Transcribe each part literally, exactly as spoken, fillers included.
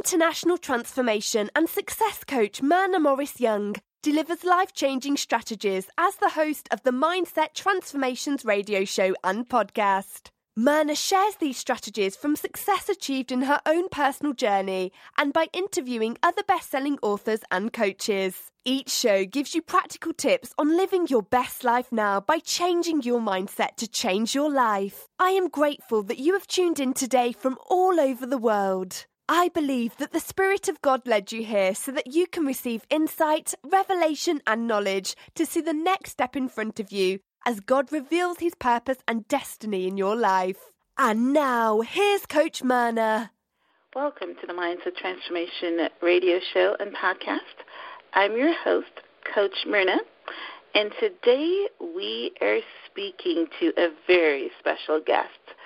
International transformation and success coach Myrna Morris-Young delivers life-changing strategies as the host of the Mindset Transformations radio show and podcast. Myrna shares these strategies from success achieved in her own personal journey and by interviewing other best-selling authors and coaches. Each show gives you practical tips on living your best life now by changing your mindset to change your life. I am grateful that you have tuned in today from all over the world. I believe that the Spirit of God led you here so that you can receive insight, revelation and knowledge to see the next step in front of you as God reveals his purpose and destiny in your life. And now, here's Coach Myrna. Welcome to the Mindset Transformation radio show and podcast. I'm your host, Coach Myrna, and today we are speaking to a very special guest,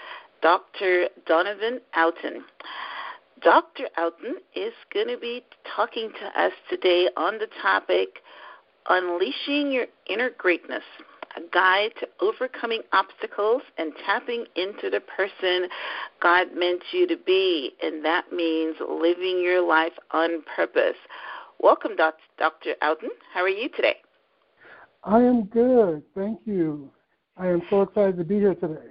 Doctor Donovan Outten. Doctor Outten is going to be talking to us today on the topic, Unleashing Your Inner Greatness, a guide to overcoming obstacles and tapping into the person God meant you to be, and that means living your life on purpose. Welcome, Doctor Outten. How are you today? I am good. Thank you. I am so excited to be here today.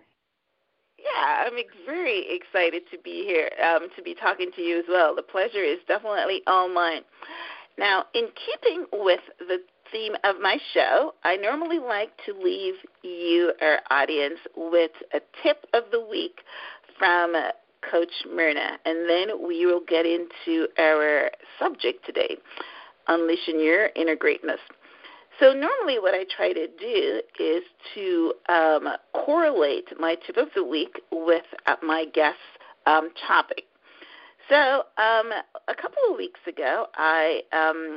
Yeah, I'm very excited to be here, um, to be talking to you as well. The pleasure is definitely all mine. Now, in keeping with the theme of my show, I normally like to leave you, our audience, with a tip of the week from Coach Myrna, and then we will get into our subject today, Unleashing Your Inner Greatness. So normally what I try to do is to um, correlate my tip of the week with uh, my guest's um, topic. So um, a couple of weeks ago, I um,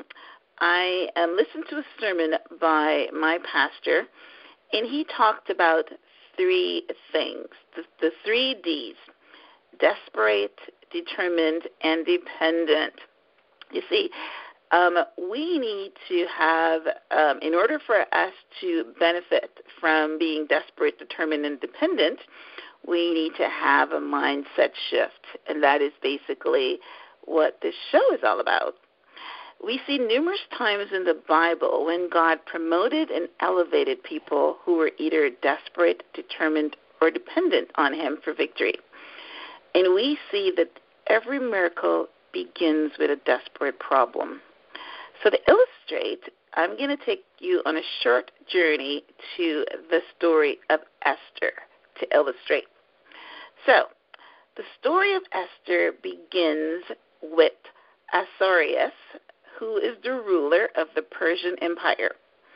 I um, listened to a sermon by my pastor, and he talked about three things, the, the three Ds: desperate, determined, and dependent. You see, um, we need to have, um, in order for us to benefit from being desperate, determined, and dependent, we need to have a mindset shift, and that is basically what this show is all about. We see numerous times in the Bible when God promoted and elevated people who were either desperate, determined, or dependent on him for victory. And we see that every miracle begins with a desperate problem. So to illustrate, I'm going to take you on a short journey to the story of Esther to illustrate. So the story of Esther begins with Ahasuerus, who is the ruler of the Persian Empire.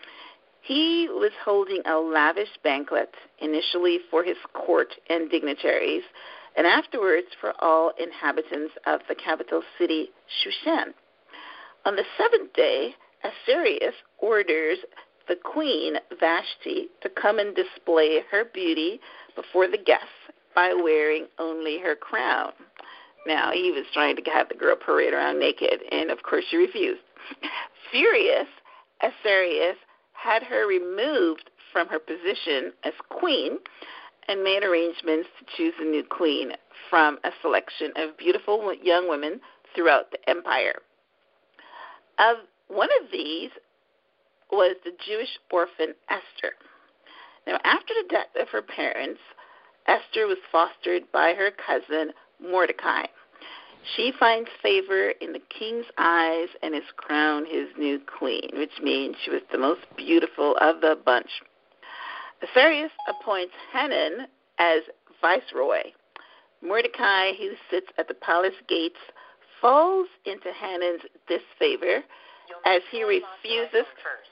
He was holding a lavish banquet, initially for his court and dignitaries, and afterwards for all inhabitants of the capital city, Shushan. On the seventh day, Ahasuerus orders the queen, Vashti, to come and display her beauty before the guests by wearing only her crown. Now, he was trying to have the girl parade around naked, and of course she refused. Furious, Ahasuerus had her removed from her position as queen and made arrangements to choose a new queen from a selection of beautiful young women throughout the empire. Of one of these was the Jewish orphan Esther. Now, after the death of her parents, Esther was fostered by her cousin Mordecai. She finds favor in the king's eyes and is crowned his new queen, which means she was the most beautiful of the bunch. Ahasuerus appoints Haman as viceroy. Mordecai, who sits at the palace gates, falls into Haman's disfavor as he refuses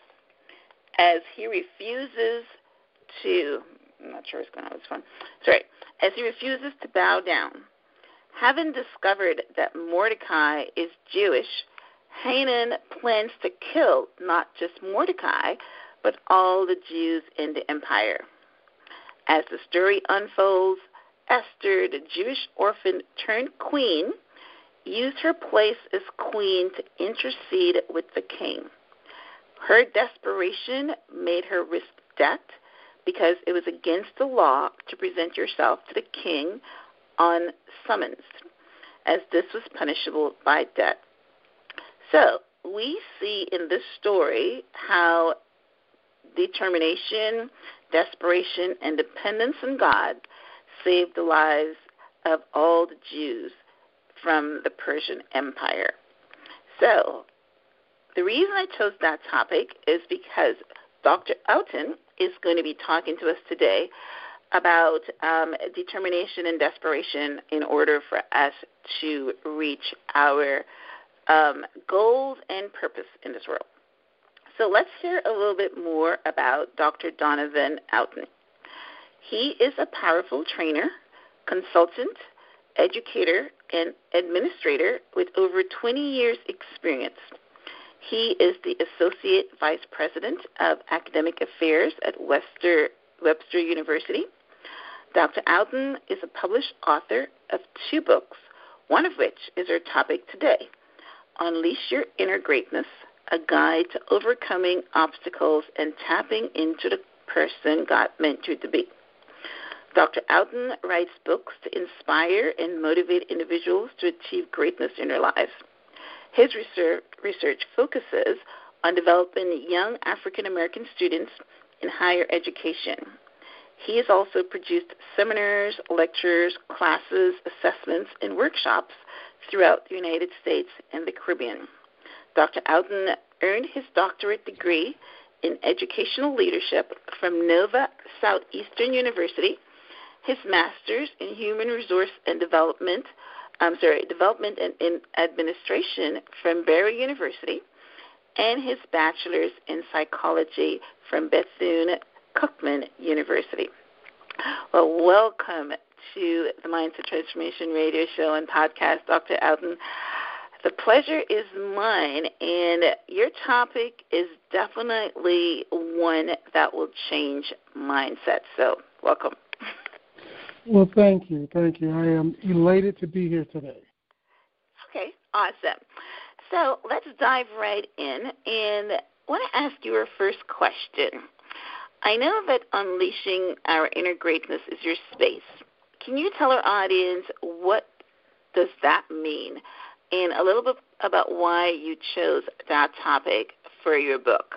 as he refuses to I'm not sure what's going on with this one. Sorry. As he refuses to bow down. Having discovered that Mordecai is Jewish, Haman plans to kill not just Mordecai, but all the Jews in the empire. As the story unfolds, Esther, the Jewish orphan turned queen, used her place as queen to intercede with the king. Her desperation made her risk death because it was against the law to present yourself to the king on summons. as this was punishable by death. So we see in this story how determination, desperation, and dependence on God saved the lives of all the Jews from the Persian Empire. So the reason I chose that topic is because Doctor Oughton is going to be talking to us today about um, determination and desperation in order for us to reach our um, goals and purpose in this world. So let's hear a little bit more about Doctor Donovan Oughton. He is a powerful trainer, consultant, educator, and administrator with over twenty years experience. He is the Associate Vice President of Academic Affairs at Webster, Webster University. Doctor Oughton is a published author of two books, one of which is our topic today, Unleash Your Inner Greatness, A Guide to Overcoming Obstacles and Tapping into the Person God Meant You to Be. Doctor Oughton writes books to inspire and motivate individuals to achieve greatness in their lives. His research, research focuses on developing young African-American students in higher education. He has also produced seminars, lectures, classes, assessments, and workshops throughout the United States and the Caribbean. Doctor Oughton earned his doctorate degree in educational leadership from Nova Southeastern University, his master's in human resource and development I'm sorry, Development and in Administration from Barry University, and his bachelor's in psychology from Bethune-Cookman University. Well, welcome to the Mindset Transformation Radio Show and podcast, Doctor Oughton. The pleasure is mine, and your topic is definitely one that will change mindset. So, welcome. Well, thank you. Thank you. I am elated to be here today. Okay, awesome. So let's dive right in. And I want to ask you our first question. I know that unleashing our inner greatness is your space. Can you tell our audience what does that mean and a little bit about why you chose that topic for your book?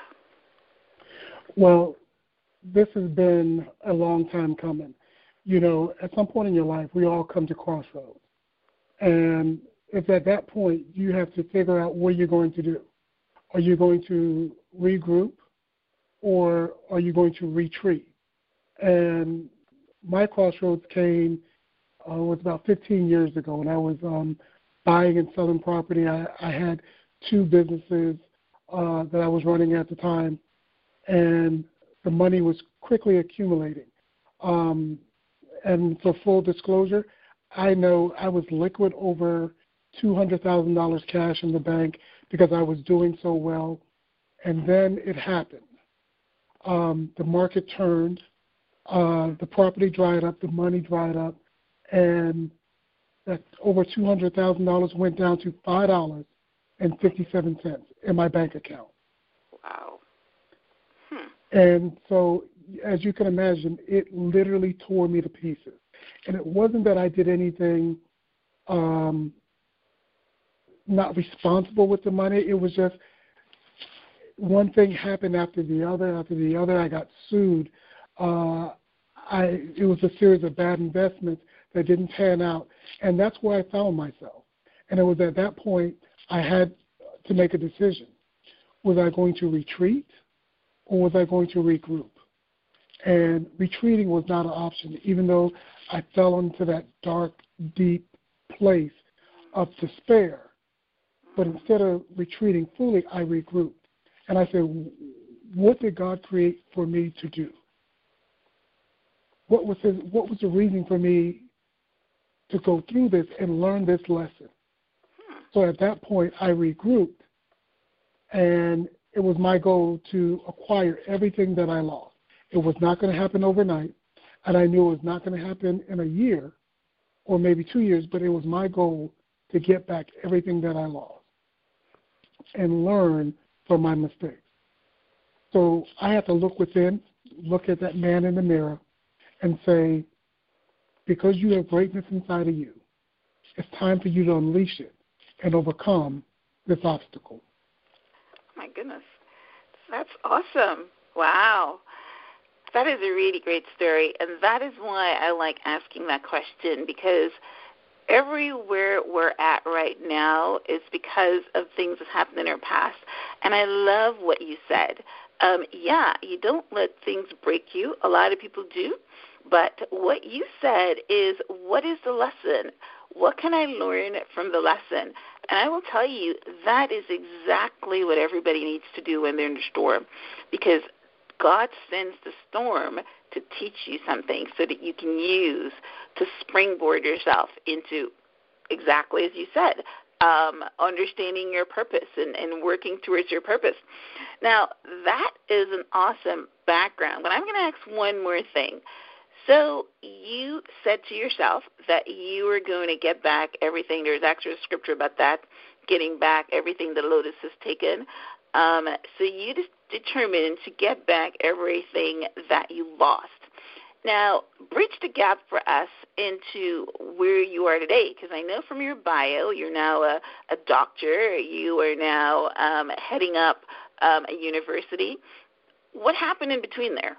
Well, this has been a long time coming. You know, at some point in your life, we all come to crossroads. And it's at that point you have to figure out what you're going to do. Are you going to regroup or are you going to retreat? And my crossroads came, uh, was about fifteen years ago when I was um, buying and selling property. I, I had two businesses uh, that I was running at the time, and the money was quickly accumulating. Um, And for full disclosure, I know I was liquid over two hundred thousand dollars cash in the bank because I was doing so well. And then it happened. Um, the market turned. Uh, the property dried up. The money dried up. And that over two hundred thousand dollars went down to five dollars and fifty-seven cents in my bank account. Wow. Hmm. And so, as you can imagine, it literally tore me to pieces. And it wasn't that I did anything um, not responsible with the money. It was just one thing happened after the other, after the other. I got sued. Uh, I it was a series of bad investments that didn't pan out. And that's where I found myself. And it was at that point I had to make a decision. Was I going to retreat or was I going to regroup? And retreating was not an option, even though I fell into that dark, deep place of despair. But instead of retreating fully, I regrouped. And I said, what did God create for me to do? What was his, what was the reason for me to go through this and learn this lesson? So at that point, I regrouped, and it was my goal to acquire everything that I lost. It was not going to happen overnight, and I knew it was not going to happen in a year or maybe two years, but it was my goal to get back everything that I lost and learn from my mistakes. So I had to look within, look at that man in the mirror, and say, because you have greatness inside of you, It's time for you to unleash it and overcome this obstacle. My goodness. That's awesome. Wow. That is a really great story, and that is why I like asking that question, because everywhere we're at right now is because of things that happened in our past. And I love what you said. Um, yeah, you don't let things break you. A lot of people do. But what you said is, what is the lesson? What can I learn from the lesson? And I will tell you, that is exactly what everybody needs to do when they're in a storm, because God sends the storm to teach you something so that you can use to springboard yourself into, exactly as you said, um, understanding your purpose and, and working towards your purpose. Now, that is an awesome background, but I'm going to ask one more thing. So you said to yourself that you were going to get back everything. There's actually a scripture about that, getting back everything the lotus has taken. Um, so you just determined to get back everything that you lost. Now, bridge the gap for us into where you are today, because I know from your bio you're now a, a doctor. You are now um, heading up um, a university. What happened in between there?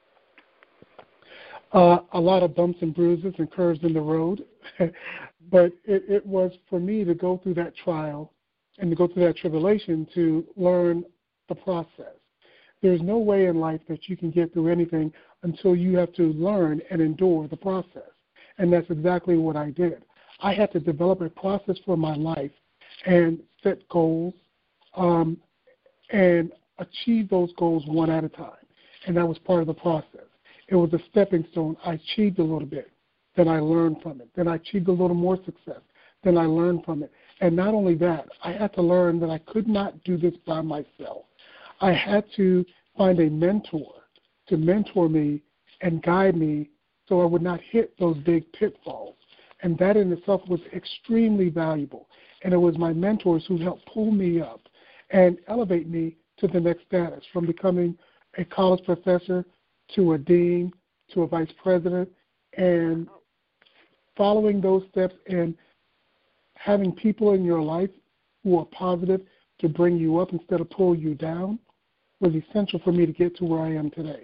Uh, a lot of bumps and bruises and curves in the road. But it, it was for me to go through that trial and to go through that tribulation to learn the process. There's no way in life that you can get through anything until you have to learn and endure the process. And that's exactly what I did. I had to develop a process for my life and set goals um, and achieve those goals one at a time. And that was part of the process. It was a stepping stone. I achieved a little bit. Then I learned from it. Then I achieved a little more success. Then I learned from it. And not only that, I had to learn that I could not do this by myself. I had to find a mentor to mentor me and guide me so I would not hit those big pitfalls. And that in itself was extremely valuable. And it was my mentors who helped pull me up and elevate me to the next status, from becoming a college professor to a dean to a vice president, and following those steps and having people in your life who are positive to bring you up instead of pull you down was essential for me to get to where I am today.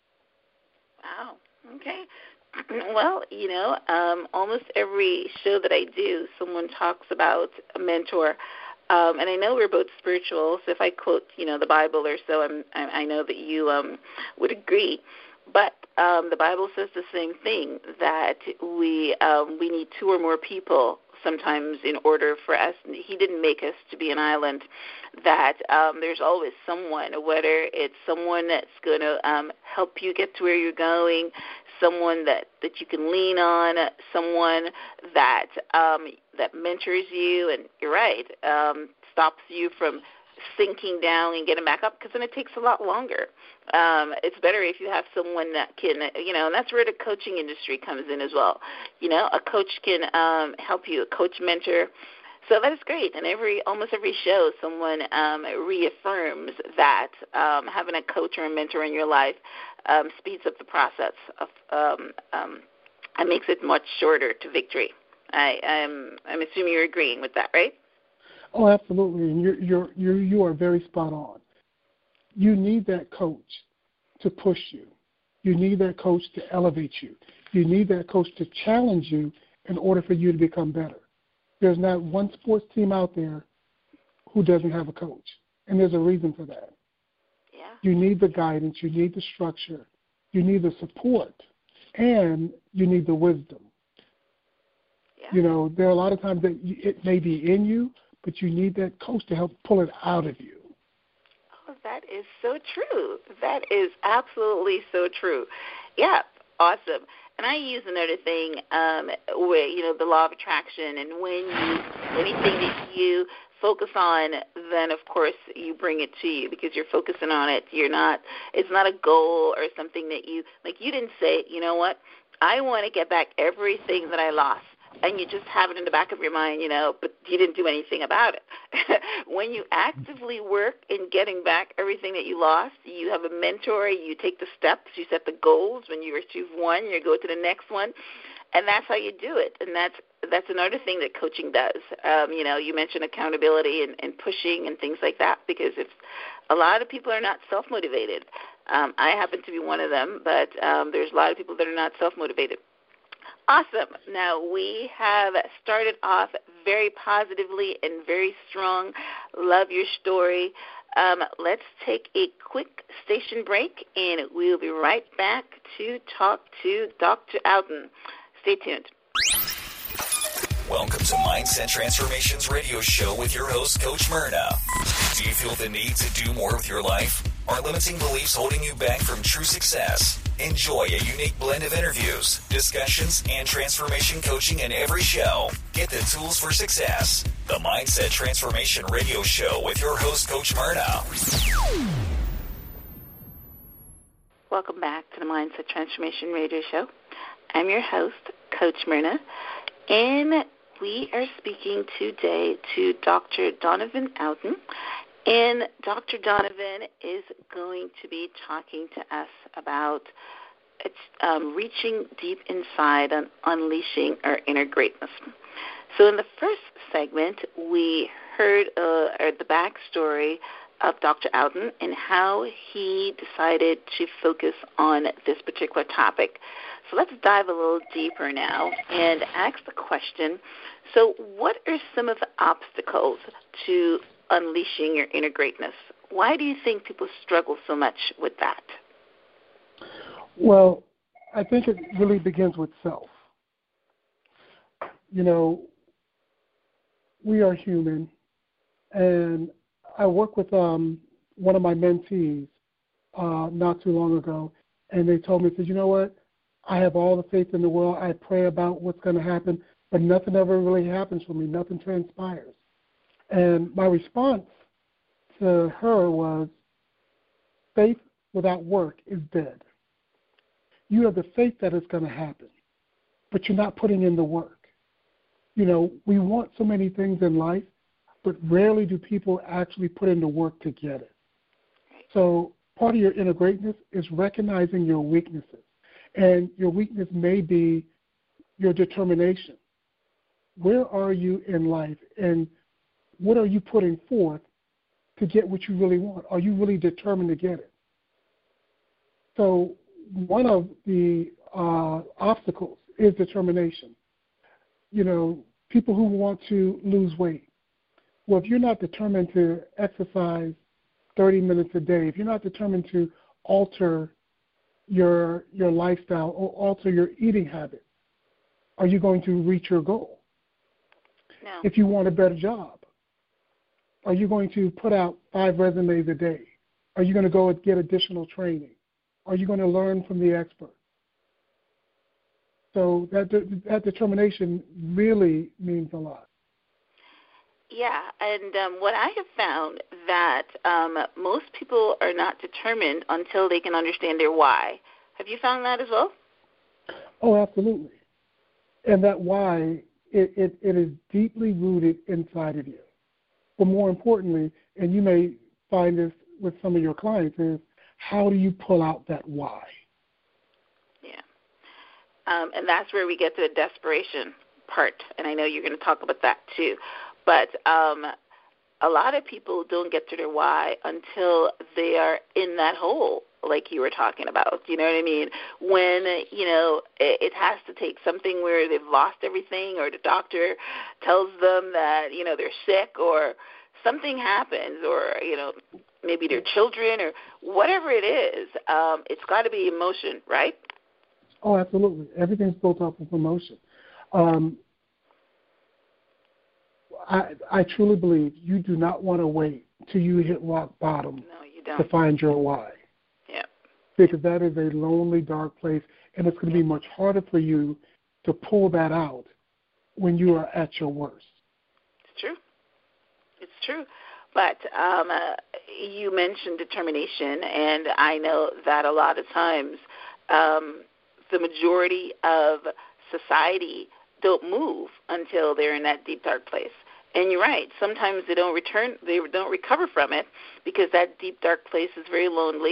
Wow. Okay. Well, you know, um, almost every show that I do, someone talks about a mentor. Um, and I know we're both spiritual, so if I quote, you know, the Bible or so, I'm, I, I know that you um, would agree. But um, the Bible says the same thing, that we um, we need two or more people sometimes in order for us. He didn't make us to be an island, that um, there's always someone, whether it's someone that's going to um, help you get to where you're going, someone that, that you can lean on, someone that um, that mentors you, and you're right, um, stops you from sinking down and getting back up, because then it takes a lot longer. Um, it's better if you have someone that can, you know, and that's where the coaching industry comes in as well. You know, a coach can um, help you, a coach mentor. So that is great. And every almost every show, someone um, reaffirms that um, having a coach or a mentor in your life um, speeds up the process of um, um, and makes it much shorter to victory. I, I'm I'm assuming you're agreeing with that, right? Oh, absolutely, and you're you're you're you are very spot on. You need that coach to push you. You need that coach to elevate you. You need that coach to challenge you in order for you to become better. There's not one sports team out there who doesn't have a coach, and there's a reason for that. Yeah. You need the guidance. You need the structure. You need the support, and you need the wisdom. Yeah. You know, there are a lot of times that it may be in you, but you need that coach to help pull it out of you. Oh, that is so true. That is absolutely so true. Yeah, awesome. And I use another thing um, where, you know, the law of attraction, and when you, anything that you focus on, then, of course, you bring it to you because you're focusing on it. You're not, it's not a goal or something that you, like you didn't say, you know what, I want to get back everything that I lost. And you just have it in the back of your mind, you know, but you didn't do anything about it. When you actively work in getting back everything that you lost, you have a mentor, you take the steps, you set the goals. When you achieve one, you go to the next one. and that's how you do it. And that's that's another thing that coaching does. Um, you know, you mentioned accountability and, and pushing and things like that, because if a lot of people are not self-motivated. Um, I happen to be one of them, but um, there's a lot of people that are not self-motivated. Awesome. Now, we have started off very positively and very strong. Love your story. Um, let's take a quick station break, and we'll be right back to talk to Doctor Outen. Stay tuned. Welcome to Mindset Transformations Radio Show with your host, Coach Myrna. Do you feel the need to do more with your life? Are limiting beliefs holding you back from true success? Enjoy a unique blend of interviews, discussions, and transformation coaching in every show. Get the tools for success. The Mindset Transformation Radio Show with your host, Coach Myrna. Welcome back to the Mindset Transformation Radio Show. I'm your host, Coach Myrna, and we are speaking today to Doctor Donovan Outen. And Doctor Donovan is going to be talking to us about um, reaching deep inside and unleashing our inner greatness. So in the first segment, we heard uh, the backstory of Doctor Outen and how he decided to focus on this particular topic. So let's dive a little deeper now and ask the question, so what are some of the obstacles to unleashing your inner greatness? Why do you think people struggle so much with that? Well, I think it really begins with self. You know, we are human, and I worked with um, one of my mentees uh, not too long ago, and they told me, said, you know what, I have all the faith in the world. I pray about what's going to happen, but nothing ever really happens for me. Nothing transpires. And my response to her was, faith without work is dead. You have the faith that it's going to happen, but you're not putting in the work. You know, we want so many things in life, but rarely do people actually put in the work to get it. So part of your inner greatness is recognizing your weaknesses. And your weakness may be your determination. Where are you in life, and what are you putting forth to get what you really want? Are you really determined to get it? So one of the uh, obstacles is determination. You know, people who want to lose weight. Well, if you're not determined to exercise thirty minutes a day, if you're not determined to alter your your lifestyle or alter your eating habits, are you going to reach your goal? No. If you want a better job, are you going to put out five resumes a day? Are you going to go and get additional training? Are you going to learn from the expert? So that de- that determination really means a lot. Yeah, and um, what I have found that um, most people are not determined until they can understand their why. Have you found that as well? Oh, absolutely. And that why, it, it, it is deeply rooted inside of you. But more importantly, and you may find this with some of your clients, is how do you pull out that why? Yeah. Um, and that's where we get to the desperation part, and I know you're going to talk about that too. But um, a lot of people don't get to their why until they are in that hole, like you were talking about. You know what I mean? When, you know, it, it has to take something where they've lost everything, or the doctor tells them that, you know, they're sick, or something happens, or, you know, maybe their children, or whatever it is. Um, it's got to be emotion, right? Oh, absolutely. Everything's built up of emotion. Um, I, I truly believe you do not want to wait till you hit rock bottom no, you don't. to find your why. Yeah. Because that is a lonely, dark place, and it's going to be much harder for you to pull that out when you are at your worst. It's true. It's true. But um, uh, you mentioned determination, and I know that a lot of times um, the majority of society don't move until they're in that deep, dark place. And you're right. Sometimes they don't return, they don't recover from it because that deep, dark place is very lonely.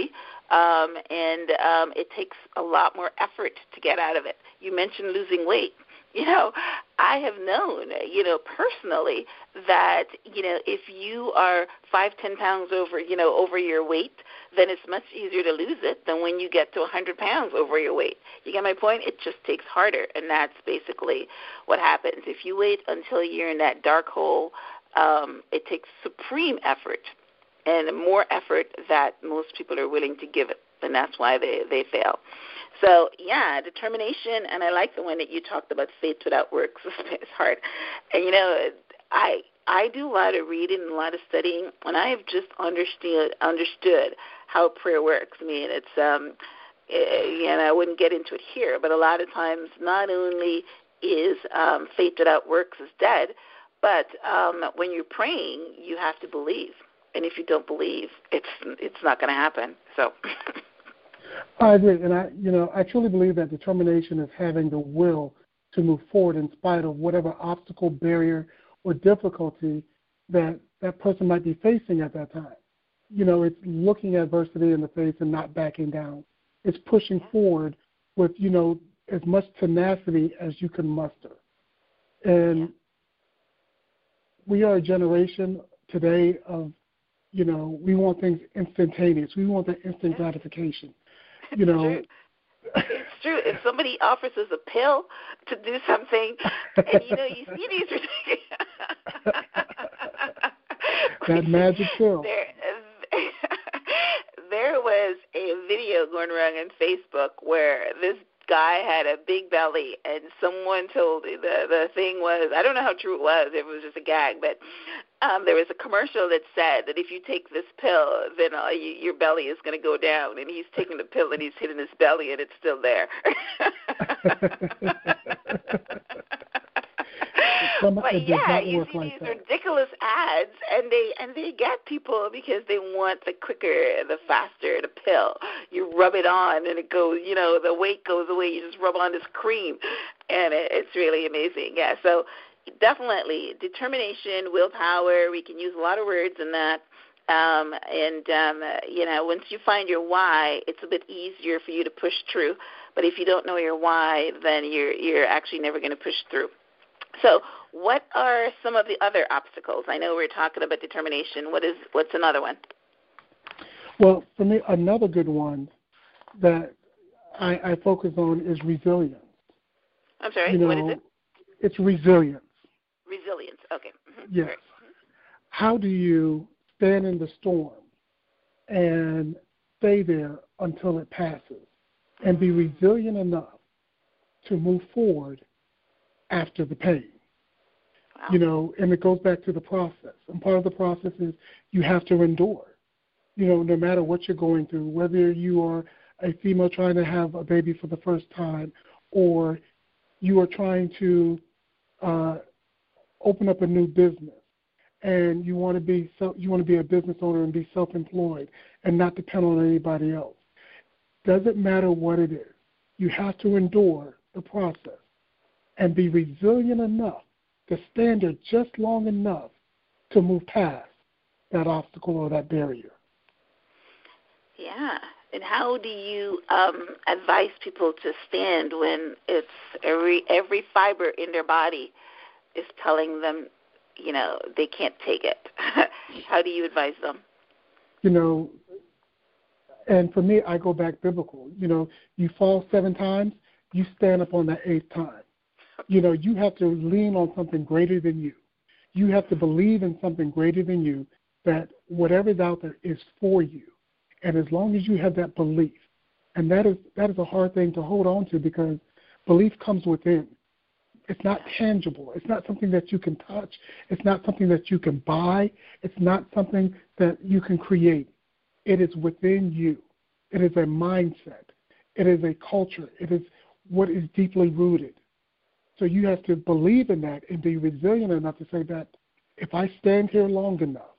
um, and um, it takes a lot more effort to get out of it. You mentioned losing weight. You know, I have known, you know, personally that, you know, if you are five, ten pounds over, you know, over your weight, then it's much easier to lose it than when you get to one hundred pounds over your weight. You get my point? It just takes harder, and that's basically what happens. If you wait until you're in that dark hole, um, it takes supreme effort and more effort that most people are willing to give it, and that's why they, they fail. So, yeah, determination, and I like the one that you talked about, faith without works. It's hard. And, you know, I I do a lot of reading and a lot of studying, and I have just understood understood how prayer works. I mean, it's, um, and I wouldn't get into it here, but a lot of times not only is um, faith without works is dead, but um, when you're praying, you have to believe. And if you don't believe, it's it's not going to happen. So... I agree, and I, you know, I truly believe that determination is having the will to move forward in spite of whatever obstacle, barrier, or difficulty that that person might be facing at that time. You know, it's looking adversity in the face and not backing down. It's pushing forward with, you know, as much tenacity as you can muster. And we are a generation today of, you know, we want things instantaneous. We want that instant gratification. You know, it's true. It's true. If somebody offers us a pill to do something, and you know, you see these ridiculous that magic pill. There, there was a video going around on Facebook where this guy had a big belly, and someone told the the thing was, I don't know how true it was, if it was just a gag, but um, there was a commercial that said that if you take this pill, then uh, you, your belly is going to go down, and he's taking the pill and he's hitting his belly, and it's still there. But yeah, you see like these that. ridiculous ads, and they and they get people because they want the quicker, the faster, the pill. You rub it on, and it goes. You know, the weight goes away. You just rub on this cream, and it, it's really amazing. Yeah, so definitely determination, willpower. We can use a lot of words in that. Um, and um, you know, once you find your why, it's a bit easier for you to push through. But if you don't know your why, then you're you're actually never going to push through. So what are some of the other obstacles? I know we're talking about determination. What is what's another one? Well, for me, another good one that I, I focus on is resilience. I'm sorry, you know, what is it? It's resilience. Resilience, okay. Mm-hmm. Yes. Right. How do you stand in the storm and stay there until it passes and be resilient enough to move forward after the pain? Wow. You know, and it goes back to the process. And part of the process is you have to endure. You know, no matter what you're going through, whether you are a female trying to have a baby for the first time, or you are trying to uh, open up a new business, and you want to be so, you want to be a business owner and be self-employed and not depend on anybody else. Doesn't matter what it is. You have to endure the process and be resilient enough to stand there just long enough to move past that obstacle or that barrier. Yeah. And how do you um, advise people to stand when it's every every fiber in their body is telling them, you know, they can't take it? How do you advise them? You know, and for me, I go back biblical. You know, you fall seven times, you stand up on that eighth time. You know, you have to lean on something greater than you. You have to believe in something greater than you, that whatever's out there is for you. And as long as you have that belief, and that is that is a hard thing to hold on to, because belief comes within. It's not tangible. It's not something that you can touch. It's not something that you can buy. It's not something that you can create. It is within you. It is a mindset. It is a culture. It is what is deeply rooted. So you have to believe in that and be resilient enough to say that if I stand here long enough,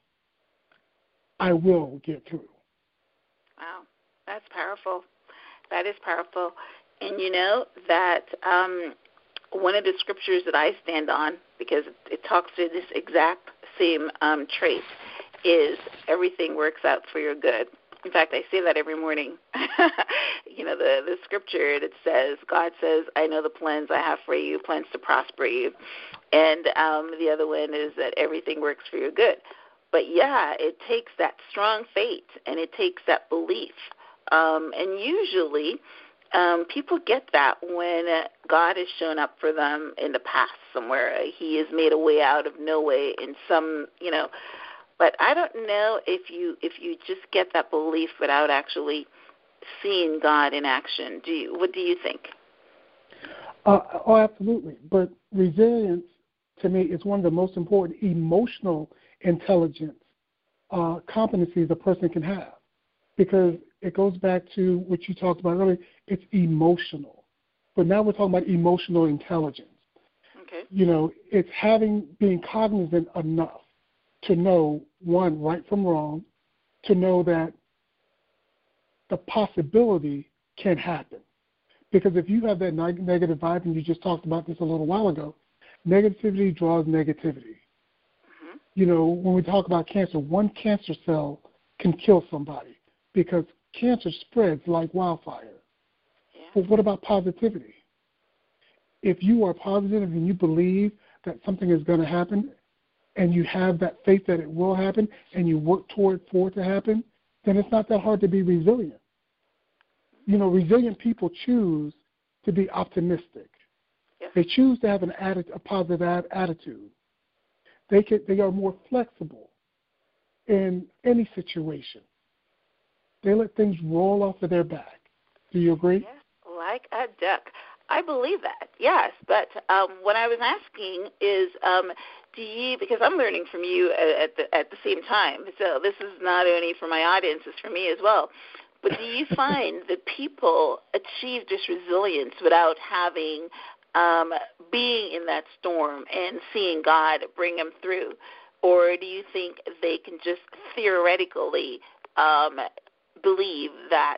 I will get through. Wow, that's powerful. That is powerful. And you know that um, one of the scriptures that I stand on, because it, it talks to this exact same um, trait, is everything works out for your good. In fact, I say that every morning. You know, the, the scripture that says, God says, I know the plans I have for you, plans to prosper you. And um, the other one is that everything works for your good. But, yeah, it takes that strong faith, and it takes that belief. Um, and usually um, people get that when God has shown up for them in the past somewhere. He has made a way out of no way in some, you know. But I don't know if you if you just get that belief without actually seeing God in action. Do you? What do you think? Uh, oh, absolutely. But resilience, to me, is one of the most important emotional intelligence uh, competencies a person can have, because it goes back to what you talked about earlier. It's emotional. But now we're talking about emotional intelligence. Okay. You know, it's having, being cognizant enough to know, one, right from wrong, to know that the possibility can happen. Because if you have that neg- negative vibe, and you just talked about this a little while ago, negativity draws negativity. Mm-hmm. You know, when we talk about cancer, one cancer cell can kill somebody because cancer spreads like wildfire. Yeah. But what about positivity? If you are positive and you believe that something is going to happen, and you have that faith that it will happen, and you work toward for it to happen, then it's not that hard to be resilient. You know, resilient people choose to be optimistic. Yes. They choose to have an atti- a positive attitude. They can, they are more flexible in any situation. They let things roll off of their back. Do you agree? Yes, like a duck. I believe that, yes. But um, what I was asking is, um, do you, because I'm learning from you at the, at the same time, so this is not only for my audience, it's for me as well. But do you find that people achieve this resilience without having, um, being in that storm and seeing God bring them through? Or do you think they can just theoretically um, believe that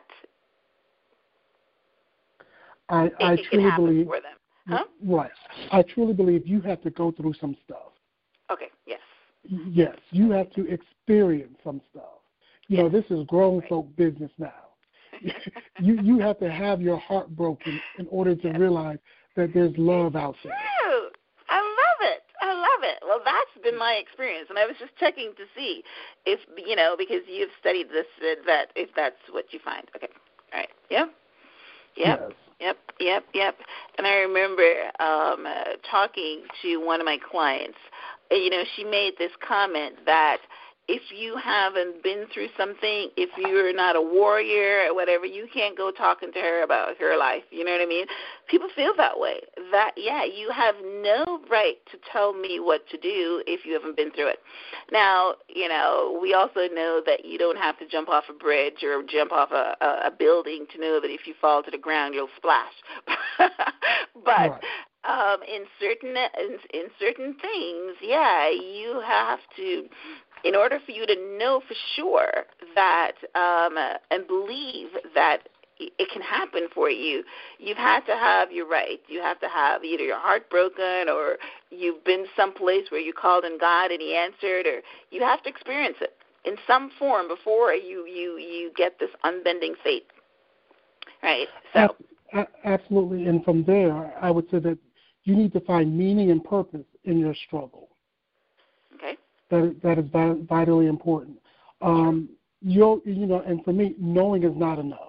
I, it, I it can truly happen believe, for them? Huh? Right. I truly believe you have to go through some stuff. Okay, yes. Yes, you have to experience some stuff. You yes. know, this is grown right. folk business now. you you have to have your heart broken in order to yes. realize that there's love out there. True. I love it. I love it. Well, that's been my experience, and I was just checking to see if, you know, because you've studied this, that if that's what you find. Okay. All right. Yeah. Yep. Yes. Yep, yep, yep. And I remember um, uh, talking to one of my clients. Uh, you know, she made this comment that if you haven't been through something, if you're not a warrior or whatever, you can't go talking to her about her life. You know what I mean? People feel that way. That, yeah, you have no right to tell me what to do if you haven't been through it. Now, you know, we also know that you don't have to jump off a bridge or jump off a, a, a building to know that if you fall to the ground, you'll splash. But right. um, in certain in, in certain things, yeah, you have to. In order for you to know for sure that um, and believe that it can happen for you, you've had to have your right. You have to have either your heart broken, or you've been someplace where you called on God and He answered, or you have to experience it in some form before you, you, you get this unbending faith. Right? So absolutely. And from there, I would say that you need to find meaning and purpose in your struggle. Okay. That that is vitally important. Um, you you know, and for me, knowing is not enough.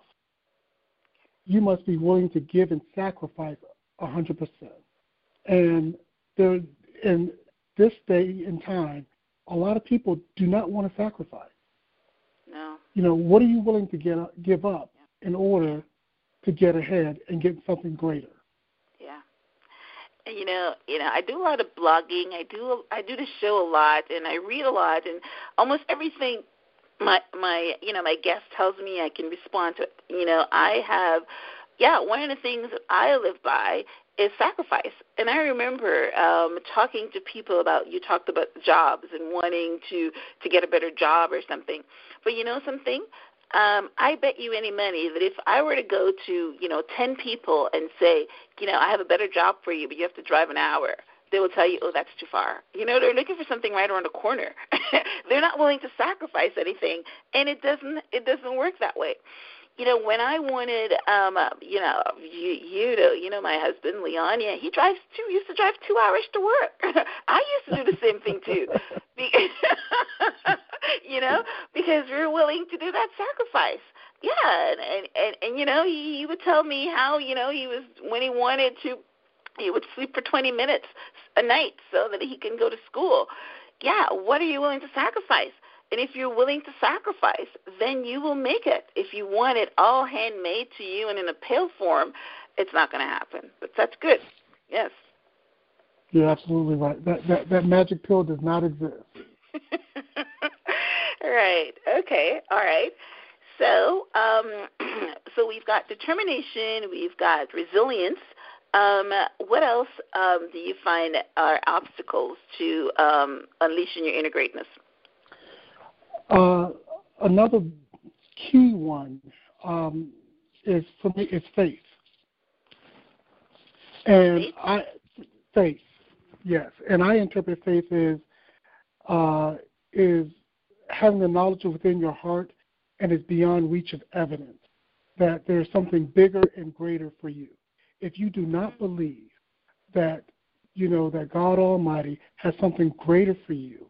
You must be willing to give and sacrifice a hundred percent. And there, in this day and time, a lot of people do not want to sacrifice. No. You know, what are you willing to get give up in order to get ahead and get something greater? Yeah. You know, you know, I do a lot of blogging. I do, I do the show a lot, and I read a lot, and almost everything my, my, you know, my guest tells me, I can respond to it. You know, I have, yeah, one of the things that I live by is sacrifice. And I remember um, talking to people about, you talked about jobs and wanting to, to get a better job or something. But you know something? Um, I bet you any money that if I were to go to, you know, ten people and say, you know, I have a better job for you, but you have to drive an hour, they will tell you, oh, that's too far. You know, they're looking for something right around the corner. They're not willing to sacrifice anything, and it doesn't it doesn't work that way. You know, when I wanted, um, uh, you know, you, you know, you know, my husband, Leon, yeah, he drives two, used to drive two hours to work. I used to do the same thing, too. You know, because we're willing to do that sacrifice. Yeah, and, and, and, and you know, he, he would tell me how, you know, he was, when he wanted to, he would sleep for twenty minutes a night so that he can go to school. Yeah, what are you willing to sacrifice? And if you're willing to sacrifice, then you will make it. If you want it all handmade to you and in a pill form, it's not going to happen. But that's good. Yes. You're absolutely right. That that, that magic pill does not exist. Right. Okay. All right. So, um, so we've got determination. We've got resilience. Um, what else um, do you find are obstacles to um, unleashing your inner greatness? Uh, another key one um, is for me is faith, and faith? I faith, yes, and I interpret faith as uh, is having the knowledge within your heart and is beyond reach of evidence that there's something bigger and greater for you. If you do not believe that you know that God Almighty has something greater for you,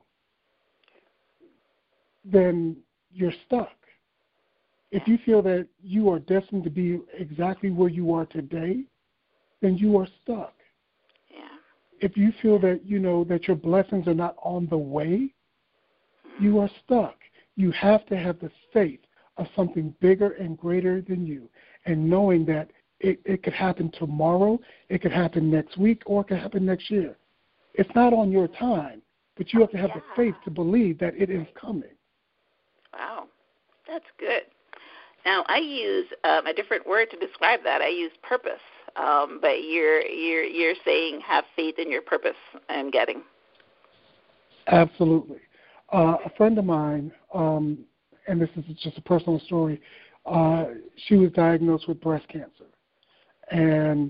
then you're stuck. If you feel that you are destined to be exactly where you are today, then you are stuck. Yeah. If you feel that, you know, that your blessings are not on the way, you are stuck. You have to have the faith of something bigger and greater than you, and knowing that it, it could happen tomorrow, it could happen next week, or it could happen next year. It's not on your time, but you have to have yeah. the faith to believe that it is coming. Wow, that's good. Now, I use um, a different word to describe that. I use purpose, um, but you're you're you're saying have faith in your purpose. I'm getting. Absolutely. Uh, a friend of mine, um, and this is just a personal story. Uh, she was diagnosed with breast cancer, and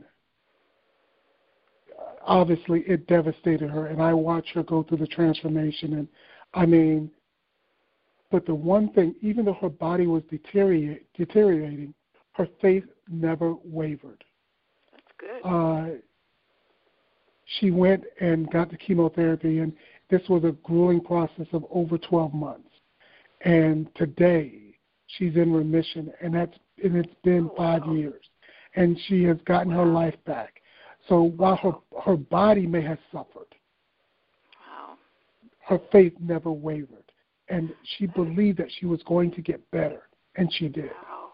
obviously it devastated her. And I watched her go through the transformation, and I mean. But the one thing, even though her body was deteriorate, deteriorating, her faith never wavered. That's good. Uh, she went and got the chemotherapy, and this was a grueling process of over twelve months. And today, she's in remission, and that's and it's been oh, five wow. years, and she has gotten wow. her life back. So while her her body may have suffered, wow. her faith never wavered. And she believed that she was going to get better, and she did. Wow.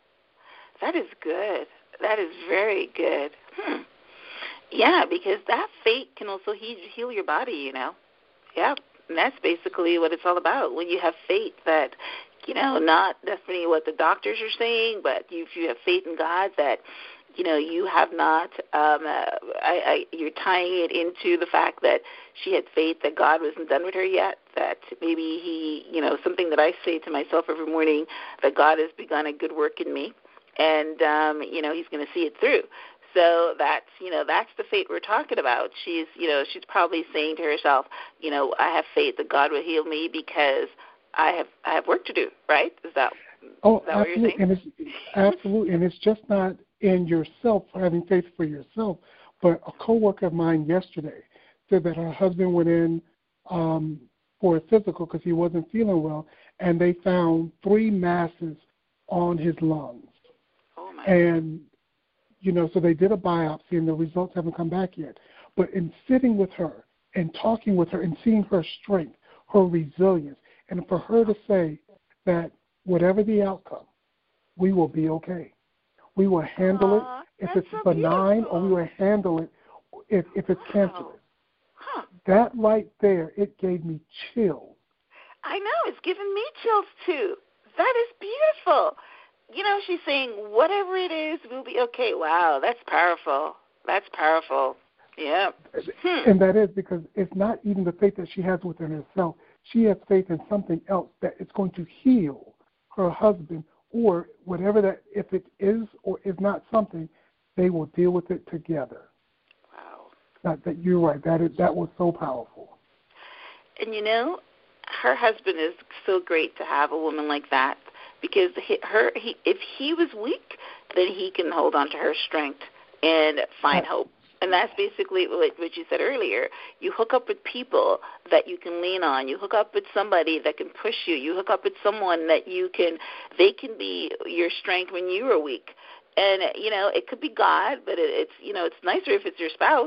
That is good. That is very good. Hmm. Yeah, because that faith can also heal your body, you know. Yeah, and that's basically what it's all about. When you have faith that, you know, not definitely what the doctors are saying, but if you have faith in God that, you know, you have not, um, uh, I, I, you're tying it into the fact that she had faith that God wasn't done with her yet, that maybe he, you know, something that I say to myself every morning, that God has begun a good work in me, and, um, you know, he's going to see it through. So that's, you know, that's the faith we're talking about. She's, you know, she's probably saying to herself, you know, I have faith that God will heal me because I have I have work to do, right? Is that, oh, is that what you're saying? And it's, absolutely, and it's just not in yourself, having faith for yourself, but a coworker of mine yesterday said that her husband went in um, for a physical because he wasn't feeling well, and they found three masses on his lungs. Oh my! And you know, so they did a biopsy, and the results haven't come back yet. But in sitting with her and talking with her and seeing her strength, her resilience, and for her to say that whatever the outcome, we will be okay. We will handle Aww, it if it's so benign, beautiful. or we will handle it if, if it's Wow. cancerous. Huh. That right there, it gave me chills. I know, it's giving me chills too. That is beautiful. You know, she's saying, whatever it is, we'll be okay. Wow, that's powerful. That's powerful. Yeah. Hmm. And that is because it's not even the faith that she has within herself. She has faith in something else that it's going to heal her husband, or whatever that, if it is or is not something, they will deal with it together. Wow. That, that you're right. That is, that was so powerful. And, you know, her husband is so great to have a woman like that because he, her, he, if he was weak, then he can hold on to her strength and find hope. And that's basically what, what you said earlier. You hook up with people that you can lean on. You hook up with somebody that can push you. You hook up with someone that you can, they can be your strength when you are weak. And, you know, it could be God, but it, it's, you know, it's nicer if it's your spouse.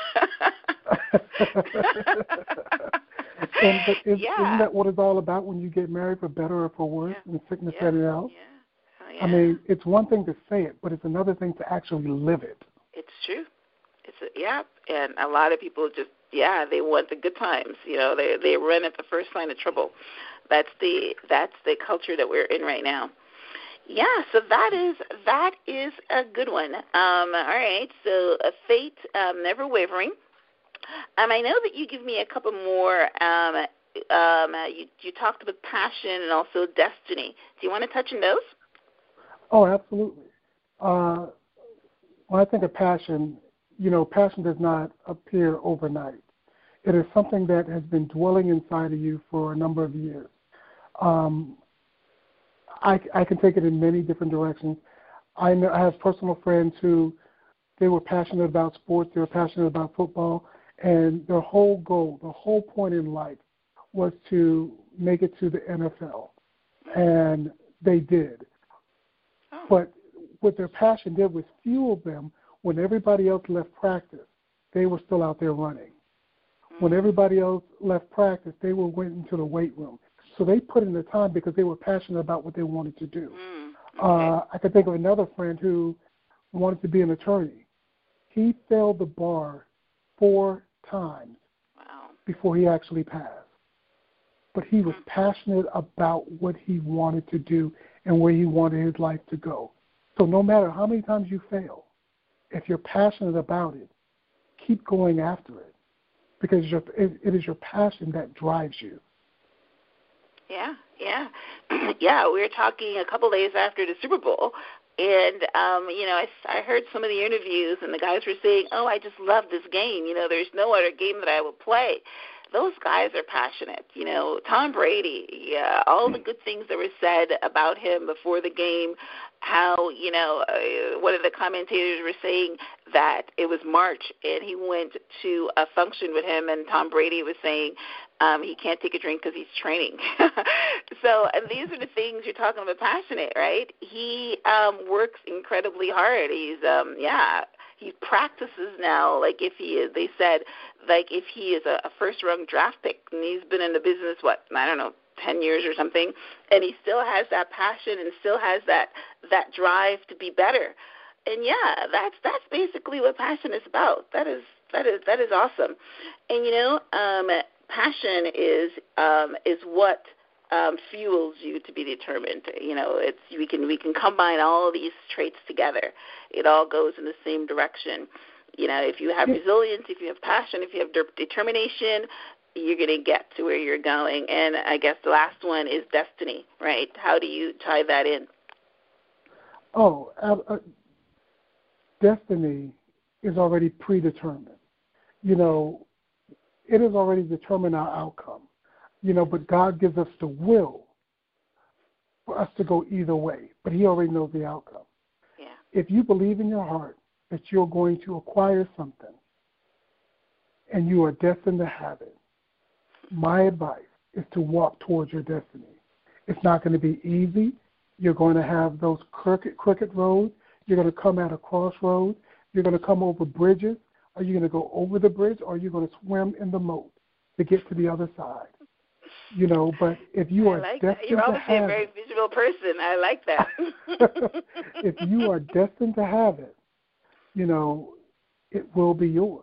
and, but is, yeah. Isn't that what it's all about when you get married, for better or for worse, yeah. in sickness yeah. and in health? Yeah. Oh, yeah. I mean, it's one thing to say it, but it's another thing to actually live it. It's true. It's a, yeah, and a lot of people just, yeah, they want the good times. You know, they they run at the first sign of trouble. That's the that's the culture that we're in right now. Yeah, so that is that is a good one. Um, all right, so a fate, um, never wavering. Um, I know that you give me a couple more. Um, um, you you talked about passion and also destiny. Do you want to touch on those? Oh, absolutely. Uh, when I think of passion, you know, passion does not appear overnight. It is something that has been dwelling inside of you for a number of years. Um, I, I can take it in many different directions. I, know, I have personal friends who, they were passionate about sports, they were passionate about football, and their whole goal, the whole point in life was to make it to the N F L. And they did. Oh. But what their passion did was fuel them. When everybody else left practice, they were still out there running. Mm. When everybody else left practice, they were went into the weight room. So they put in the time because they were passionate about what they wanted to do. Mm. Okay. Uh, I could think of another friend who wanted to be an attorney. He failed the bar four times wow. before he actually passed. But he was mm. passionate about what he wanted to do and where he wanted his life to go. So no matter how many times you fail, if you're passionate about it, keep going after it because your, it, it is your passion that drives you. Yeah, yeah. yeah, we were talking a couple days after the Super Bowl, and, um, you know, I, I heard some of the interviews, and the guys were saying, oh, I just love this game. You know, there's no other game that I will play. Those guys are passionate. You know, Tom Brady, yeah, all the good things that were said about him before the game, how, you know, uh, one of the commentators were saying that it was March and he went to a function with him and Tom Brady was saying um, he can't take a drink because he's training. So and these are the things you're talking about passionate, right? He um, works incredibly hard. He's, um, yeah. He practices now, like if he is, they said, like if he is a, a first-round draft pick, and he's been in the business, what, I don't know, ten years or something, and he still has that passion and still has that that drive to be better. And yeah, that's that's basically what passion is about. That is that is that is awesome. And you know, um, passion is um, is what Um, fuels you to be determined. You know, it's we can we can combine all of these traits together. It all goes in the same direction. You know, if you have resilience, if you have passion, if you have de- determination, you're going to get to where you're going. And I guess the last one is destiny, right? How do you tie that in? Oh, uh, uh, destiny is already predetermined. You know, it has already determined our outcome. You know, but God gives us the will for us to go either way. But he already knows the outcome. Yeah. If you believe in your heart that you're going to acquire something and you are destined to have it, my advice is to walk towards your destiny. It's not going to be easy. You're going to have those crooked, crooked roads. You're going to come at a crossroad. You're going to come over bridges. Are you going to go over the bridge or are you going to swim in the moat to get to the other side? You know, but if you I are like destined that. You're obviously to have a very it, visual person. I like that. if you are destined to have it, you know, it will be yours.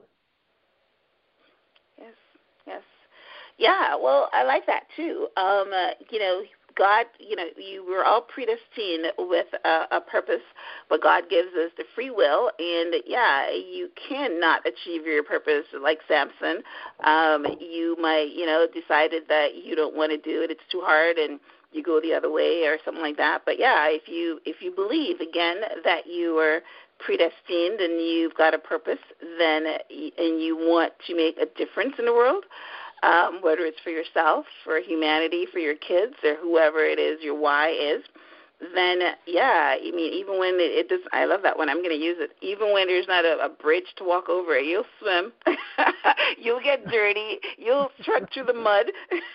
Yes, yes. Yeah, well, I like that too. Um, uh, you know, God, you know, you were all predestined with a, a purpose, but God gives us the free will, and yeah, you cannot achieve your purpose like Samson. Um, you might, you know, decided that you don't want to do it; it's too hard, and you go the other way or something like that. But yeah, if you if you believe again that you are predestined and you've got a purpose, then and you want to make a difference in the world. Um, whether it's for yourself, for humanity, for your kids, or whoever it is your why is, then, yeah, I mean, even when it, it does, I love that one. I'm going to use it. Even when there's not a, a bridge to walk over, you'll swim. You'll get dirty. You'll trek through the mud.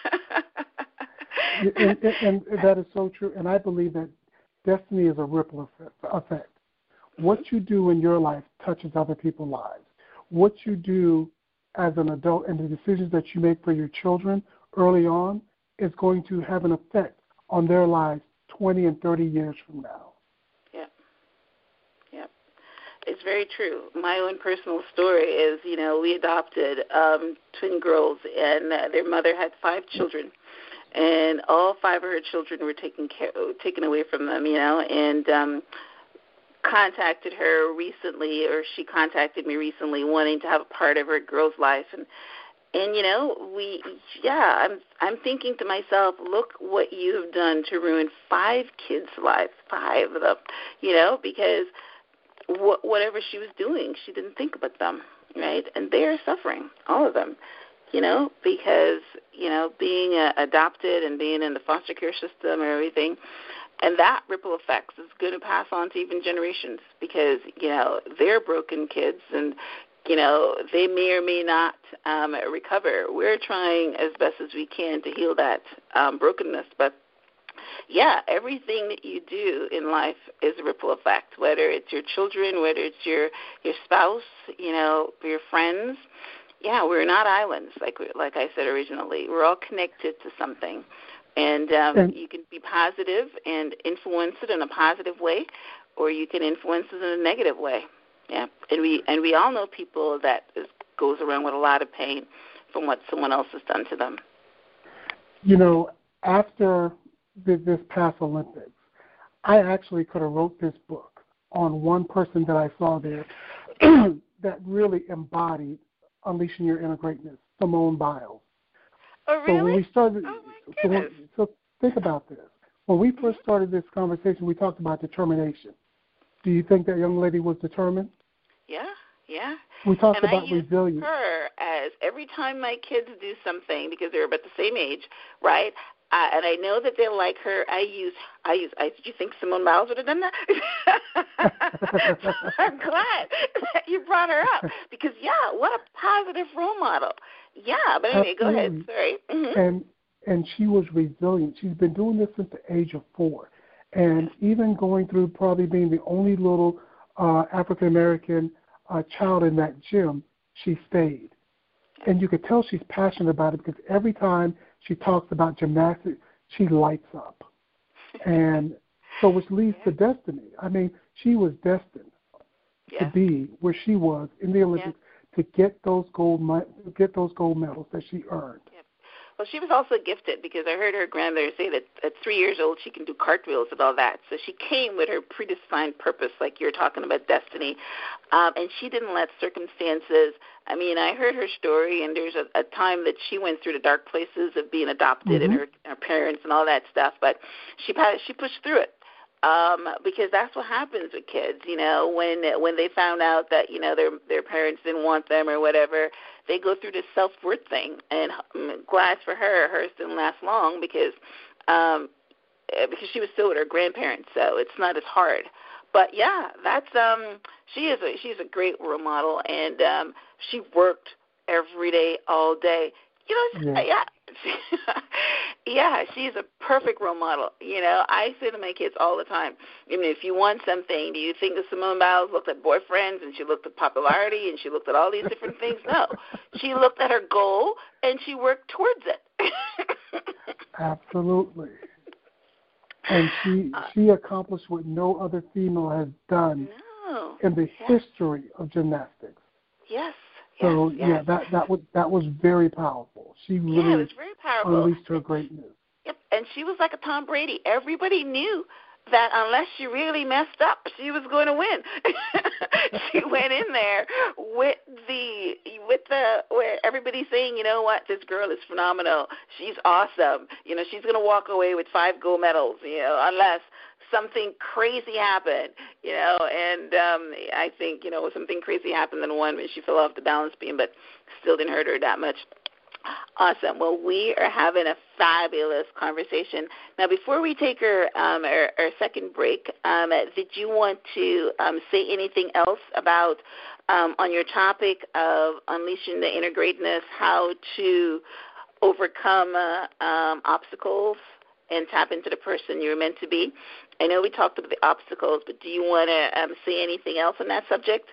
and, and, and that is so true. And I believe that destiny is a ripple effect. What you do in your life touches other people's lives. What you do as an adult and the decisions that you make for your children early on is going to have an effect on their lives twenty and thirty years from now. Yeah. Yeah. It's very true. My own personal story is, you know, we adopted um, twin girls, and uh, their mother had five children, and all five of her children were taken care, taken away from them, you know, and um contacted her recently, or she contacted me recently, wanting to have a part of her girl's life, and and you know, we, yeah, I'm I'm thinking to myself, look what you have done to ruin five kids' lives, five of them, you know, because wh- whatever she was doing, she didn't think about them, right? And they are suffering, all of them, you know, because you know, being uh, adopted and being in the foster care system and everything. And that ripple effects is going to pass on to even generations because, you know, they're broken kids and, you know, they may or may not um, recover. We're trying as best as we can to heal that um, brokenness. But, yeah, everything that you do in life is a ripple effect, whether it's your children, whether it's your, your spouse, you know, your friends. Yeah, we're not islands, like like I said originally. We're all connected to something. And, um, and you can be positive and influence it in a positive way, or you can influence it in a negative way. Yeah, and we and we all know people that is, goes around with a lot of pain from what someone else has done to them. You know, after this, this past Olympics, I actually could have wrote this book on one person that I saw there that really embodied unleashing your inner greatness, Simone Biles. Oh, really? So when we started, oh, my so, goodness. when, so think about this. When we first started this conversation, we talked about determination. Do you think that young lady was determined? Yeah, yeah. We talked and about I use resilience. her as every time my kids do something, because they're about the same age, right? Uh, and I know that they like her. I use, I use. I, did you think Simone Biles would have done that? I'm glad that you brought her up because, yeah, what a positive role model. Yeah, but anyway, Absolutely. Go ahead. Sorry. Mm-hmm. And and she was resilient. She's been doing this since the age of four, and even going through probably being the only little uh, African American uh, child in that gym, she stayed. And you could tell she's passionate about it because every time she talks about gymnastics, she lights up. And so which leads yeah. to destiny. I mean, she was destined yeah. to be where she was in the Olympics yeah. to get those gold get those gold medals that she earned. Yeah. Well, she was also gifted because I heard her grandmother say that at three years old she can do cartwheels and all that. So she came with her predestined purpose, like you're talking about destiny, um, and she didn't let circumstances. I mean, I heard her story, and there's a, a time that she went through the dark places of being adopted mm-hmm. and her, her parents and all that stuff, but she she pushed through it. Um, because that's what happens with kids, you know, when when they found out that, you know, their their parents didn't want them or whatever, they go through this self-worth thing. And I'm glad for her, hers didn't last long because um, because she was still with her grandparents, so it's not as hard. But yeah, that's um, she is a she's a great role model, and um, she worked every day, all day. You know, yeah. yeah. Yeah, she's a perfect role model. You know, I say to my kids all the time, I mean, if you want something, do you think that Simone Biles looked at boyfriends and she looked at popularity and she looked at all these different things? No. She looked at her goal and she worked towards it. Absolutely. And she uh, she accomplished what no other female has done no. in the yes. history of gymnastics. Yes. So yes, yes. yeah, that that was that was very powerful. She really yeah, it was very powerful. unleashed her greatness. Yep, and and she was like a Tom Brady. Everybody knew that unless she really messed up, she was going to win. She went in there with the with the where everybody's saying, you know what, this girl is phenomenal. She's awesome. You know, she's going to walk away with five gold medals. You know, unless something crazy happened. You know, and um, I think you know something crazy happened in one when she fell off the balance beam, but still didn't hurt her that much. Awesome. Well, we are having a fabulous conversation. Now, before we take our, um, our, our second break, um, did you want to um, say anything else about, um, on your topic of unleashing the inner greatness, how to overcome uh, um, obstacles and tap into the person you're meant to be? I know we talked about the obstacles, but do you want to um, say anything else on that subject?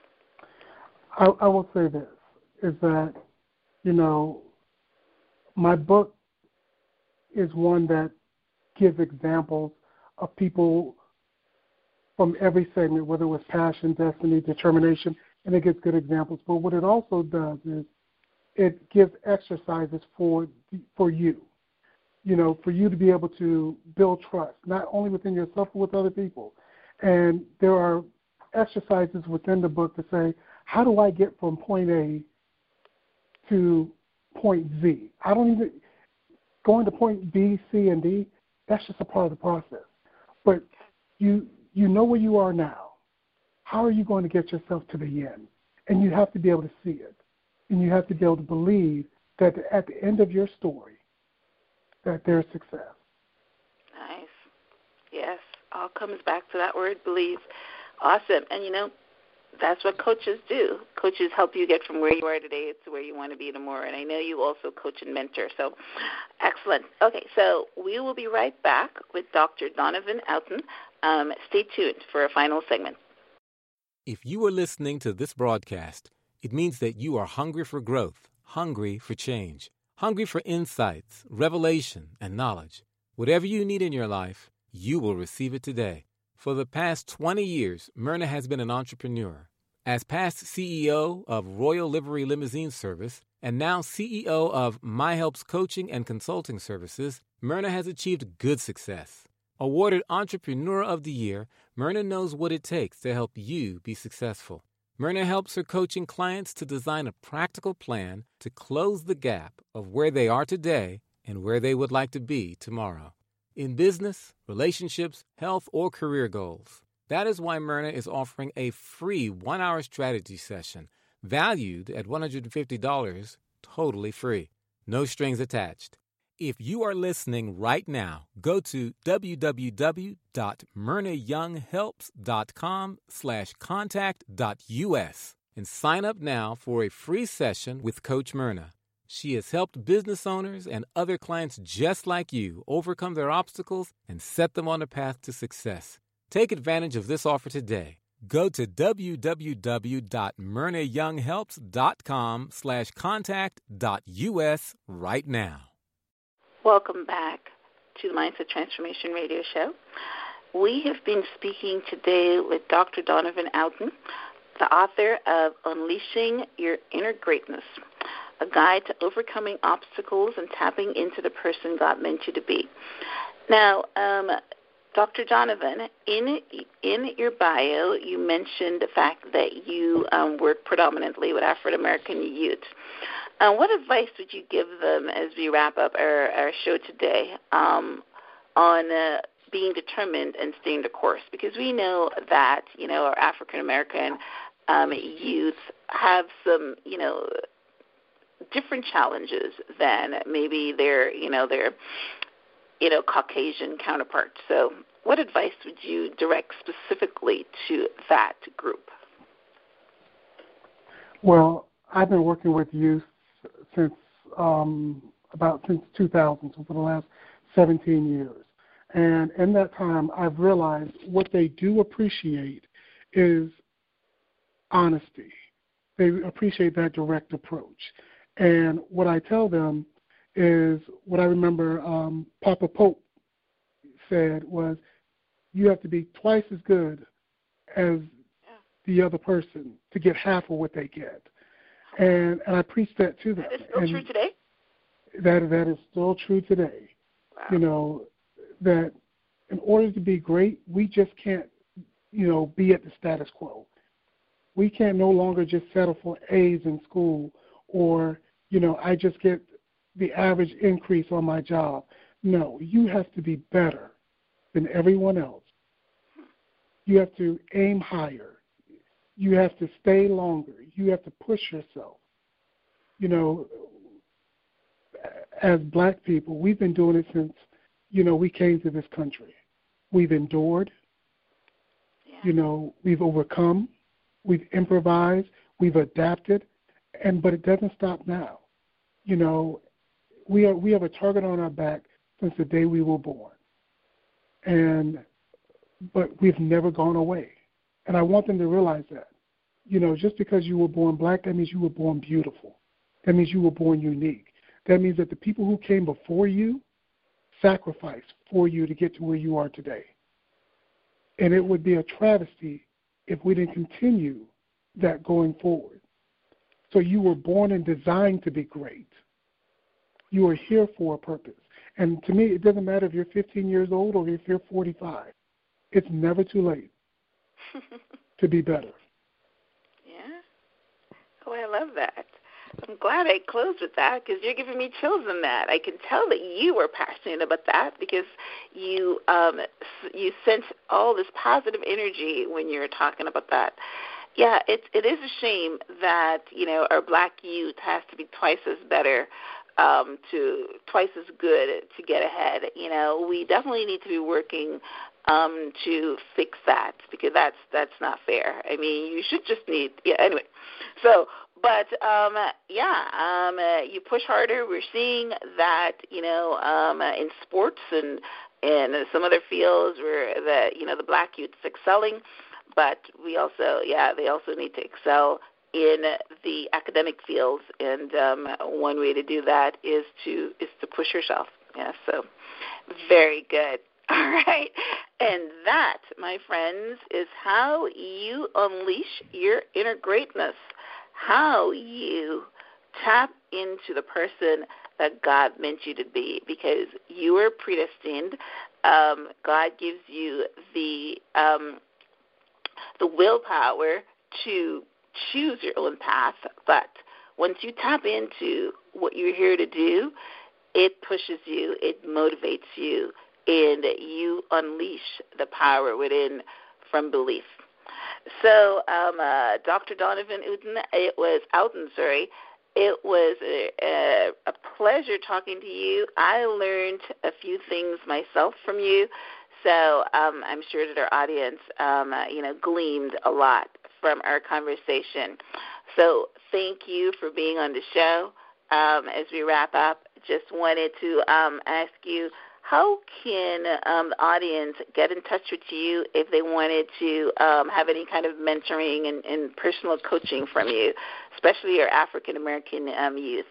I, I will say this, is that You know, my book is one that gives examples of people from every segment, whether it was passion, destiny, determination, and it gives good examples. But what it also does is it gives exercises for for you, you know, for you to be able to build trust, not only within yourself, but with other people. And there are exercises within the book to say, how do I get from point A to point Z? I don't even, going to point B, C, and D, that's just a part of the process. But you you know where you are now. How are you going to get yourself to the end? And you have to be able to see it. And you have to be able to believe that at the end of your story, that there's success. Nice. Yes. All comes back to that word, believe. Awesome. And, you know, that's what coaches do. Coaches help you get from where you are today to where you want to be tomorrow. And I know you also coach and mentor. So excellent. Okay, so we will be right back with Doctor Donovan Outten. Um, stay tuned for a final segment. If you are listening to this broadcast, it means that you are hungry for growth, hungry for change, hungry for insights, revelation, and knowledge. Whatever you need in your life, you will receive it today. For the past twenty years, Myrna has been an entrepreneur. As past C E O of Royal Livery Limousine Service and now C E O of MyHelps Coaching and Consulting Services, Myrna has achieved good success. Awarded Entrepreneur of the Year, Myrna knows what it takes to help you be successful. Myrna helps her coaching clients to design a practical plan to close the gap of where they are today and where they would like to be tomorrow. In business, relationships, health, or career goals. That is why Myrna is offering a free one-hour strategy session valued at one hundred fifty dollars, totally free. No strings attached. If you are listening right now, go to www.myrnayounghelps.com slash contact.us and sign up now for a free session with Coach Myrna. She has helped business owners and other clients just like you overcome their obstacles and set them on a path to success. Take advantage of this offer today. Go to www.myrnayounghelps.com slash contact.us right now. Welcome back to the Mindset Transformation Radio Show. We have been speaking today with Doctor Donovan Outten, the author of Unleashing Your Inner Greatness, a guide to overcoming obstacles and tapping into the person God meant you to be. Now, um, Doctor Donovan, in in your bio, you mentioned the fact that you um, work predominantly with African-American youth. Uh, what advice would you give them as we wrap up our, our show today um, on uh, being determined and staying the course? Because we know that, you know, our African-American um, youth have some, you know, different challenges than maybe their, you know, their, you know, Caucasian counterparts. So what advice would you direct specifically to that group? Well, I've been working with youth since um, about since two thousand, so for the last seventeen years. And in that time, I've realized what they do appreciate is honesty. They appreciate that direct approach. And what I tell them is what I remember um, Papa Pope said was, you have to be twice as good as the other person to get half of what they get. And and I preach that to them. That is still and true today? That, that is still true today. Wow. You know, that in order to be great, we just can't, you know, be at the status quo. We can no longer just settle for A's in school or, you know, I just get the average increase on my job. No, you have to be better than everyone else. You have to aim higher. You have to stay longer. You have to push yourself. You know, as black people, we've been doing it since, you know, we came to this country. We've endured. Yeah. You know, we've overcome. We've improvised. We've adapted. And but it doesn't stop now. You know, we are we have a target on our back since the day we were born. And but we've never gone away. And I want them to realize that. You know, just because you were born black, that means you were born beautiful. That means you were born unique. That means that the people who came before you sacrificed for you to get to where you are today. And it would be a travesty if we didn't continue that going forward. So you were born and designed to be great. You are here for a purpose. And to me, it doesn't matter if you're fifteen years old or if you're forty-five. It's never too late to be better. Yeah. Oh, I love that. I'm glad I closed with that because you're giving me chills on that. I can tell that you were passionate about that because you um, you sent all this positive energy when you were talking about that. Yeah, it, it is a shame that, you know, our black youth has to be twice as better, um, to twice as good to get ahead. You know, we definitely need to be working um, to fix that because that's that's not fair. I mean, you should just need, yeah, anyway. So, but, um, yeah, um, uh, you push harder. We're seeing that, you know, um, uh, in sports and, and some other fields where, the, you know, the black youth is excelling. But we also, yeah, they also need to excel in the academic fields. And um, one way to do that is to is to push yourself. Yeah, so very good. All right. And that, my friends, is how you unleash your inner greatness. How you tap into the person that God meant you to be, because you are predestined. Um, God gives you the um, the willpower to choose your own path, but once you tap into what you're here to do, it pushes you, it motivates you, and you unleash the power within from belief. So, um, uh, Doctor Donovan Uten, it was Outen, sorry. It was a, a, a pleasure talking to you. I learned a few things myself from you, so um, I'm sure that our audience, um, uh, you know, gleaned a lot from our conversation. So, thank you for being on the show. Um, as we wrap up, just wanted to um, ask you, how can um, the audience get in touch with you if they wanted to um, have any kind of mentoring and, and personal coaching from you, especially your African-American um, youth?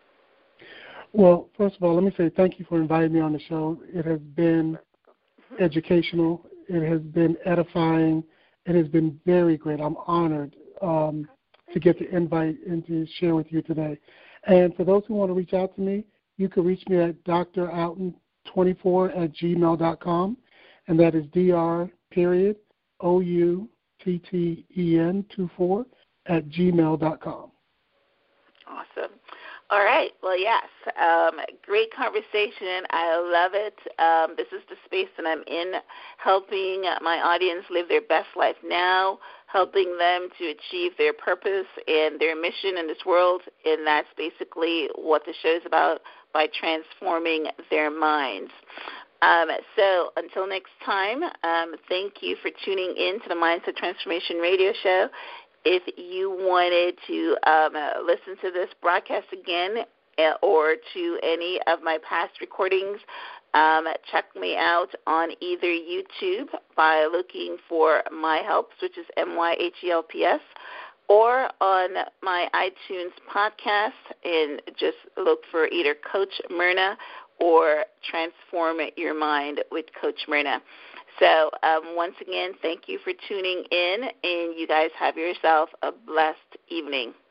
Well, first of all, let me say thank you for inviting me on the show. It has been educational. It has been edifying. It has been very great. I'm honored um, to get the invite and to share with you today. And for those who want to reach out to me, you can reach me at D R Outen twenty-four at gmail dot com, and that is Dr. period O U T T E N two four at gmail dot com. Awesome. All right. Well, yes. Um, great conversation. I love it. Um, this is the space that I'm in, helping my audience live their best life now, helping them to achieve their purpose and their mission in this world, and that's basically what the show is about, by transforming their minds. Um, so until next time, um, thank you for tuning in to the Mindset Transformation Radio Show. If you wanted to um, uh, listen to this broadcast again uh, or to any of my past recordings, um, check me out on either YouTube by looking for My Helps, which is M Y H E L P S, or on my iTunes podcast, and just look for either Coach Myrna or Transform Your Mind with Coach Myrna. So um, once again, thank you for tuning in, and you guys have yourself a blessed evening.